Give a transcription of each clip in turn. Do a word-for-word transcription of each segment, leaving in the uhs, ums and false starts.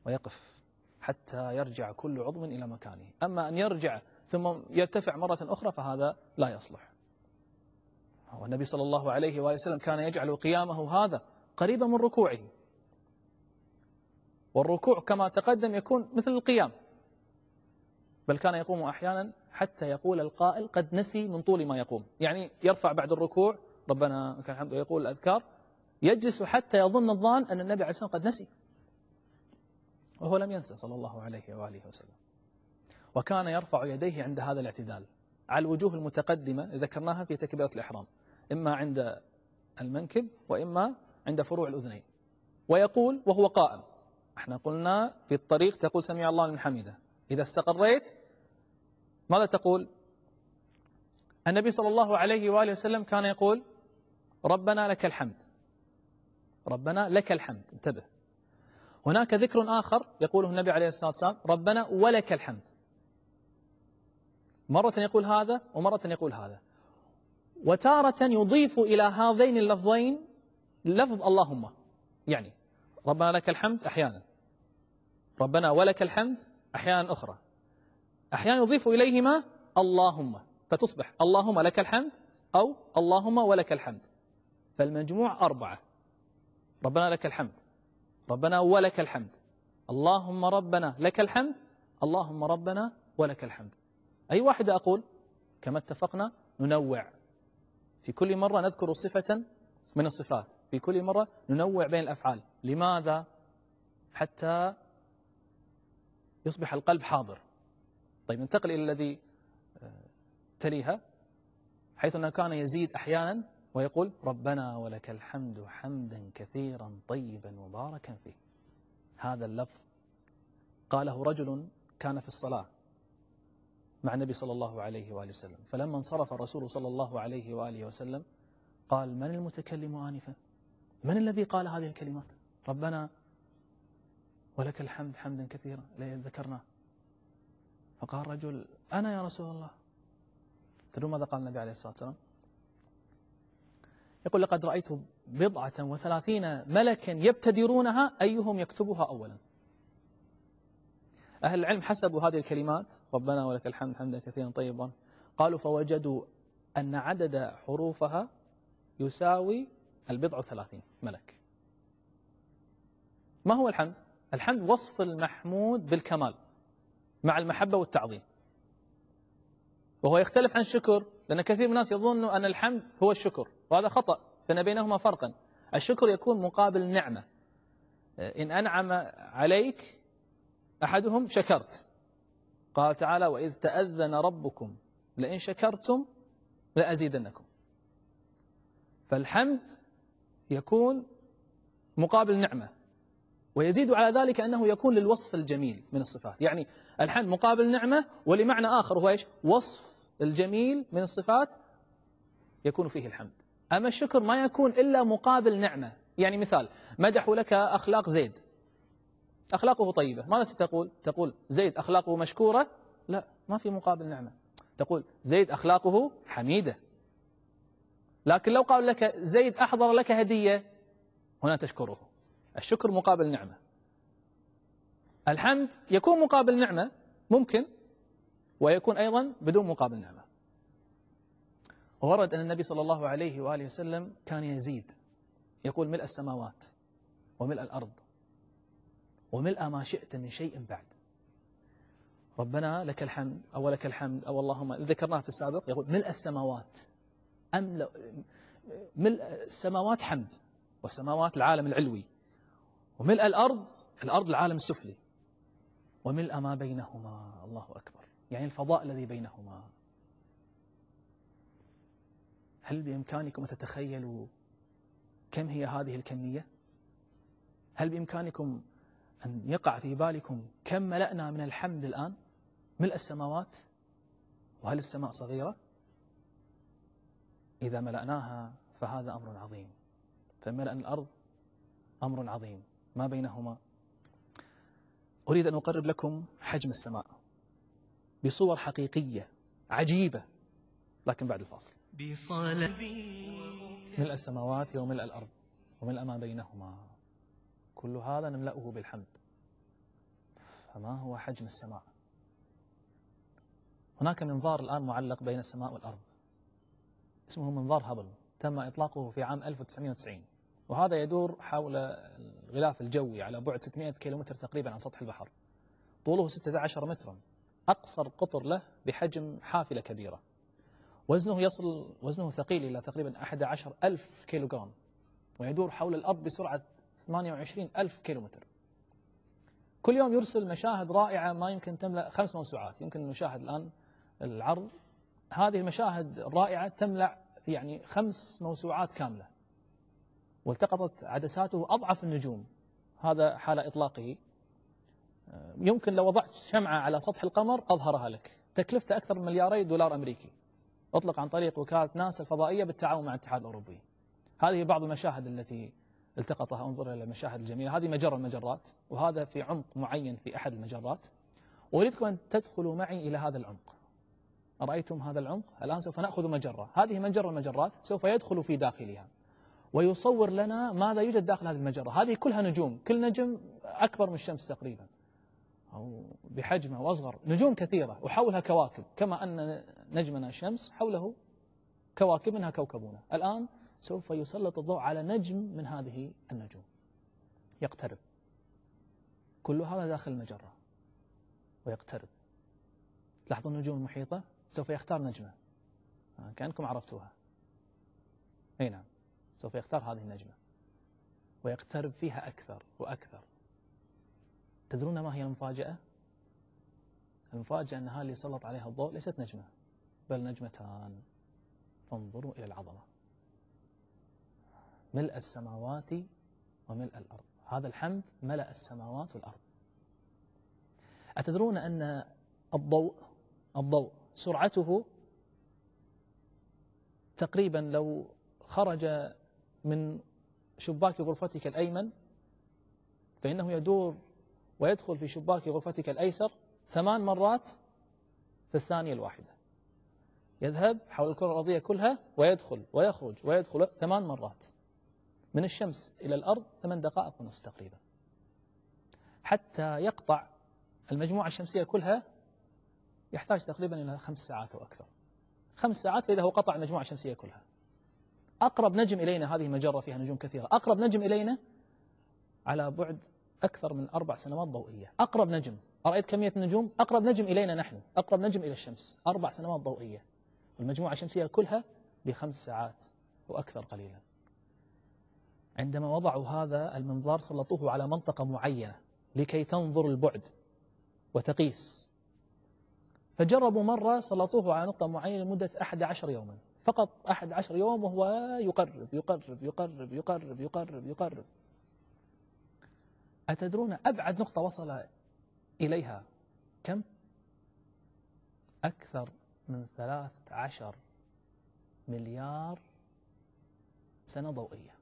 ويقف حتى يرجع كل عضو إلى مكانه. أما أن يرجع ثم يرتفع مرة أخرى فهذا لا يصلح. والنبي صلى الله عليه وآله وسلم كان يجعل قيامه هذا قريبا من ركوعه، والركوع كما تقدم يكون مثل القيام، بل كان يقوم أحيانا حتى يقول القائل قد نسي من طول ما يقوم، يعني يرفع بعد الركوع ربنا لك الحمد ويقول الأذكار، يجلس حتى يظن الظان أن النبي عليه الصلاة والسلام قد نسي، وهو لم ينسى صلى الله عليه وآله وسلم. وكان يرفع يديه عند هذا الاعتدال على الوجوه المتقدمة ذكرناها في تكبيرة الإحرام، إما عند المنكب وإما عند فروع الأذنين، ويقول وهو قائم. احنا قلنا في الطريق تقول سمع الله لمن حمده، إذا استقريت ماذا تقول؟ النبي صلى الله عليه وآله وسلم كان يقول ربنا لك الحمد، ربنا لك الحمد، انتبه. هناك ذكر آخر يقوله النبي عليه الصلاة والسلام ربنا ولك الحمد، مرة يقول هذا ومرة يقول هذا، وتارة يضيف إلى هذين اللفظين لفظ اللهم، يعني ربنا لك الحمد أحيانا، ربنا ولك الحمد أحيانا أخرى، أحيانا يضيف إليهما اللهم، فتصبح اللهم لك الحمد أو اللهم ولك الحمد، فالمجموع أربعة: ربنا لك الحمد، ربنا ولك الحمد، اللهم ربنا لك الحمد، اللهم ربنا ولك الحمد. أي واحدة أقول؟ كما اتفقنا ننوع، في كل مرة نذكر صفة من الصفات، في كل مرة ننوع بين الأفعال. لماذا؟ حتى يصبح القلب حاضر. طيب ننتقل إلى الذي تليها، حيث أنه كان يزيد أحيانا ويقول ربنا ولك الحمد حمدا كثيرا طيبا مباركا فيه. هذا اللفظ قاله رجل كان في الصلاة مع النبي صلى الله عليه وآله وسلم، فلما انصرف الرسول صلى الله عليه وآله وسلم قال من المتكلم آنفا؟ من الذي قال هذه الكلمات؟ ربنا ولك الحمد حمدا كثيرا ذكرناه. فقال رجل أنا يا رسول الله. تدرون ماذا قال النبي عليه الصلاة والسلام؟ يقول لقد رأيت بضعة وثلاثين ملكا يبتدرونها أيهم يكتبها أولا. أهل العلم حسبوا هذه الكلمات ربنا ولك الحمد حمدا كثيرا طيبا، قالوا فوجدوا أن عدد حروفها يساوي البضع وثلاثين ملك. ما هو الحمد؟ الحمد وصف المحمود بالكمال مع المحبة والتعظيم، وهو يختلف عن الشكر، لأن كثير من الناس يظنوا أن الحمد هو الشكر، وهذا خطأ، فإن بينهما فرقا. الشكر يكون مقابل النعمة، إن أنعم عليك أحدهم شكرت، قال تعالى وإذ تأذن ربكم لئن شكرتم لأزيدنكم. فالحمد يكون مقابل نعمة، ويزيد على ذلك أنه يكون للوصف الجميل من الصفات، يعني الحمد مقابل نعمة ولمعنى آخر هو إيش؟ وصف الجميل من الصفات يكون فيه الحمد. أما الشكر ما يكون إلا مقابل نعمة، يعني مثال مدحوا لك أخلاق زيد، أخلاقه طيبة، ماذا ستقول؟ تقول زيد أخلاقه مشكورة؟ لا، ما في مقابل نعمة، تقول زيد أخلاقه حميدة. لكن لو قال لك زيد أحضر لك هدية، هنا تشكره. الشكر مقابل نعمة. الحمد يكون مقابل نعمة ممكن، ويكون أيضا بدون مقابل نعمة. ورد أن النبي صلى الله عليه وآله وسلم كان يزيد، يقول ملء السماوات وملء الأرض وملء ما شئت من شيء بعد. ربنا لك الحمد أو لك الحمد أو اللهم، ذكرناه في السابق، يقول ملء السماوات، أملأ ملء السماوات حمد، والسماوات العالم العلوي، وملء الأرض، الأرض العالم السفلي، وملء ما بينهما، الله أكبر، يعني الفضاء الذي بينهما. هل بإمكانكم أن تتخيلوا كم هي هذه الكمية؟ هل بإمكانكم أن يقع في بالكم كم ملأنا من الحمد الآن؟ ملء السماوات، وهل السماء صغيرة؟ إذا ملأناها فهذا أمر عظيم، فملأ الأرض أمر عظيم، ما بينهما. أريد أن أقرب لكم حجم السماء بصور حقيقية عجيبة، لكن بعد الفاصل. ملء السماوات وملء الأرض وملء ما بينهما، كل هذا نملأه بالحمد. فما هو حجم السماء؟ هناك منظار الآن معلق بين السماء والأرض اسمه منظار هابل، تم إطلاقه في عام ألف وتسعمئة وتسعين، وهذا يدور حول الغلاف الجوي على بعد ستمئة كيلومتر تقريبا عن سطح البحر، طوله ستة عشر مترا، أقصر قطر له بحجم حافلة كبيرة، وزنه يصل وزنه ثقيل إلى تقريبا أحد عشر ألف كيلوغرام، ويدور حول الأرض بسرعة ثمانية وعشرين ألف كيلومتر. كل يوم يرسل مشاهد رائعة ما يمكن تملأ خمس موسوعات. يمكن نشاهد الآن العرض، هذه المشاهد الرائعة تملأ يعني خمس موسوعات كاملة، والتقطت عدساته أضعف النجوم. هذا حال إطلاقه. يمكن لو وضعت شمعة على سطح القمر أظهرها لك، تكلفته أكثر من ملياري دولار أمريكي، أطلق عن طريق وكالة ناسا الفضائية بالتعاون مع الاتحاد الأوروبي. هذه بعض المشاهد التي التقطها. انظر إلى المشاهد الجميلة. هذه مجرة المجرات، وهذا في عمق معين في أحد المجرات. أريدكم أن تدخلوا معي إلى هذا العمق. أرأيتم هذا العمق؟ الآن سوف نأخذ مجرة، هذه مجرة المجرات، سوف يدخل في داخلها ويصور لنا ماذا يوجد داخل هذه المجرة. هذه كلها نجوم، كل نجم أكبر من الشمس تقريبا أو بحجمه وأصغر، نجوم كثيرة وحولها كواكب، كما أن نجمنا الشمس حوله كواكب منها كوكبنا. الآن سوف يسلط الضوء على نجم من هذه النجوم يقترب، كل هذا داخل المجرة ويقترب. لاحظوا النجوم المحيطة، سوف يختار نجمة كأنكم عرفتوها. أي نعم، سوف يختار هذه النجمة ويقترب فيها أكثر وأكثر. تدرون ما هي المفاجأة؟ المفاجأة أن هذه اللي سلط عليها الضوء ليست نجمة، بل نجمتان. انظروا إلى العظمة، ملء السماوات وملء الأرض. هذا الحمد ملأ السماوات والأرض. أتدرون أن الضوء الضوء سرعته تقريبا لو خرج من شباك غرفتك الأيمن فإنه يدور ويدخل في شباك غرفتك الأيسر ثمان مرات في الثانية الواحدة. يذهب حول الكرة الأرضية كلها ويدخل ويخرج ويدخل ثمان مرات. من الشمس إلى الأرض ثمان دقائق ونصف تقريبا. حتى يقطع المجموعة الشمسية كلها يحتاج تقريبا إلى خمس ساعات أو أكثر. خمس ساعات فإذا هو قطع المجموعة الشمسية كلها. أقرب نجم إلينا، هذه مجرة فيها نجوم كثيرة، أقرب نجم إلينا على بعد أكثر من أربع سنوات ضوئية. أقرب نجم، أرأيت كمية النجوم؟ أقرب نجم إلينا نحن، أقرب نجم إلى الشمس أربع سنوات ضوئية، والمجموعة الشمسية كلها بخمس ساعات وأكثر قليلا. عندما وضعوا هذا المنظار سلطوه على منطقة معينة لكي تنظر البعد وتقيس. فجربوا مرة سلطوه على نقطة معينة لمدة أحد عشر يوما، فقط أحد عشر يوم، وهو يقرب يقرب يقرب يقرب يقرب يقرب. أتدرون أبعد نقطة وصل إليها كم؟ أكثر من ثلاث عشر مليار سنة ضوئية.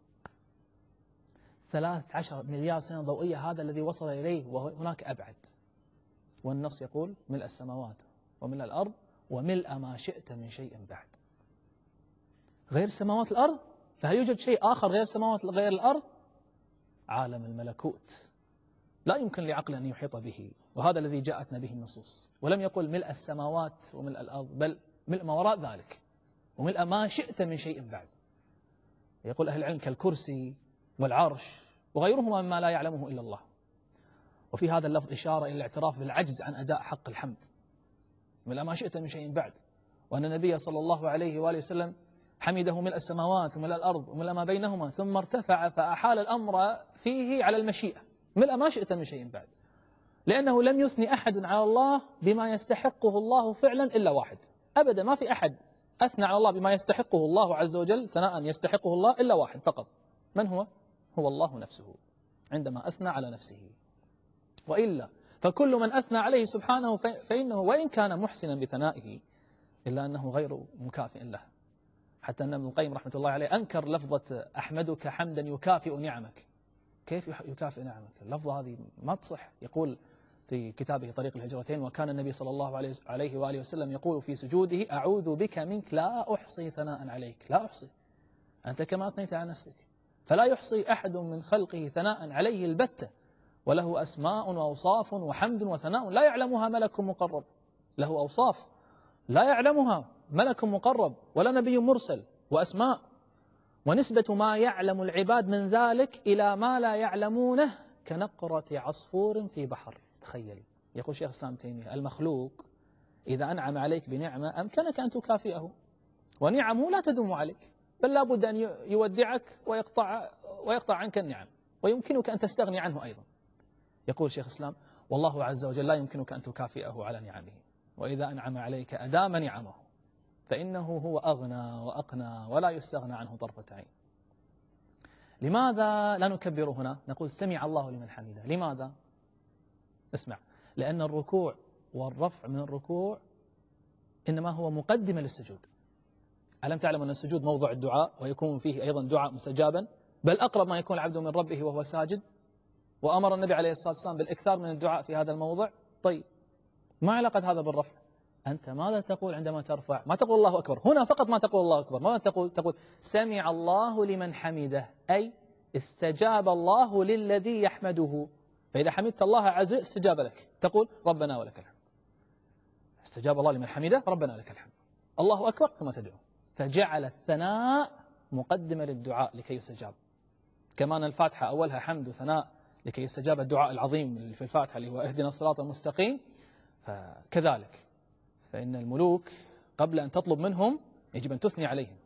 ثلاث عشر مليار سنة ضوئية هذا الذي وصل إليه، وهناك أبعد. والنص يقول ملء السماوات وملء الأرض وملء ما شئت من شيء بعد. غير سماوات الأرض، فهل يوجد شيء آخر غير سماوات غير الأرض؟ عالم الملكوت لا يمكن لعقل أن يحيط به، وهذا الذي جاءتنا به النصوص. ولم يقل ملء السماوات وملء الأرض، بل ملء ما وراء ذلك وملء ما شئت من شيء بعد. يقول أهل العلم كالكرسي والعرش وغيرهما مما لا يعلمه إلا الله. وفي هذا اللفظ إشارة إلى الاعتراف بالعجز عن أداء حق الحمد، ملء ما شئت من شيء بعد، وأن النبي صلى الله عليه وآله وسلم حمده ملء السماوات وملء الأرض وملء ما بينهما، ثم ارتفع فأحال الأمر فيه على المشيئة، ملء ما شئت من شيء بعد، لأنه لم يثني أحد على الله بما يستحقه الله فعلا إلا واحد. أبدا ما في أحد أثنى على الله بما يستحقه الله عز وجل ثناء يستحقه الله إلا واحد فقط. من هو؟ هو الله نفسه عندما أثنى على نفسه. وإلا فكل من أثنى عليه سبحانه فإنه وإن كان محسنا بثنائه إلا أنه غير مكافئ له. حتى أن ابن القيم رحمة الله عليه أنكر لفظة أحمدك حمدا يكافئ نعمك. كيف يكافئ نعمك؟ اللفظة هذه ما تصح. يقول في كتابه طريق الهجرتين: وكان النبي صلى الله عليه وآله وسلم يقول في سجوده: أعوذ بك منك لا أحصي ثناء عليك. لا أحصي، أنت كما أثنيت على نفسك، فلا يحصي أحد من خلقه ثناء عليه البتة. وله أسماء وأوصاف وحمد وثناء لا يعلمها ملك مقرب. له أوصاف لا يعلمها ملك مقرب ولا نبي مرسل، وأسماء، ونسبة ما يعلم العباد من ذلك إلى ما لا يعلمونه كنقرة عصفور في بحر. تخيل، يقول شيخ الإسلام تيمية: المخلوق إذا أنعم عليك بنعمة أمكنك أن تكافئه، ونعمه لا تدوم عليك، بل لا بد أن يودعك ويقطع, ويقطع عنك النعم، ويمكنك أن تستغني عنه أيضا. يقول شيخ الإسلام: والله عز وجل لا يمكنك أن تكافئه على نعمه، وإذا أنعم عليك أدام نعمه، فإنه هو أغنى وأقنى ولا يستغنى عنه طرفة عين. لماذا لا نكبر هنا؟ نقول سمع الله لمن حمده. لماذا؟ اسمع، لأن الركوع والرفع من الركوع إنما هو مقدمة للسجود. ألم تعلم أن السجود موضع الدعاء، ويكون فيه أيضا دعاء مستجابا، بل أقرب ما يكون العبد من ربه وهو ساجد، وأمر النبي عليه الصلاة والسلام بالإكثار من الدعاء في هذا الموضع. طيب، ما علاقة هذا بالرفع؟ أنت ماذا تقول عندما ترفع؟ ما تقول الله أكبر هنا فقط، ما تقول الله أكبر. ماذا تقول؟ تقول سمع الله لمن حمده، أي استجاب الله للذي يحمده. فإذا حمدت الله عز وجل استجاب لك، تقول ربنا ولك الحمد. استجاب الله لمن حمده، ربنا لك الحمد. الله أكبر ثم تدعو. فجعل الثناء مقدمة للدعاء لكي يستجاب. كما أن الفاتحة أولها حمد وثناء لكي يستجاب الدعاء العظيم اللي في الفاتحة اللي هو اهدنا الصراط المستقيم، فكذلك فإن الملوك قبل أن تطلب منهم يجب أن تثني عليهم.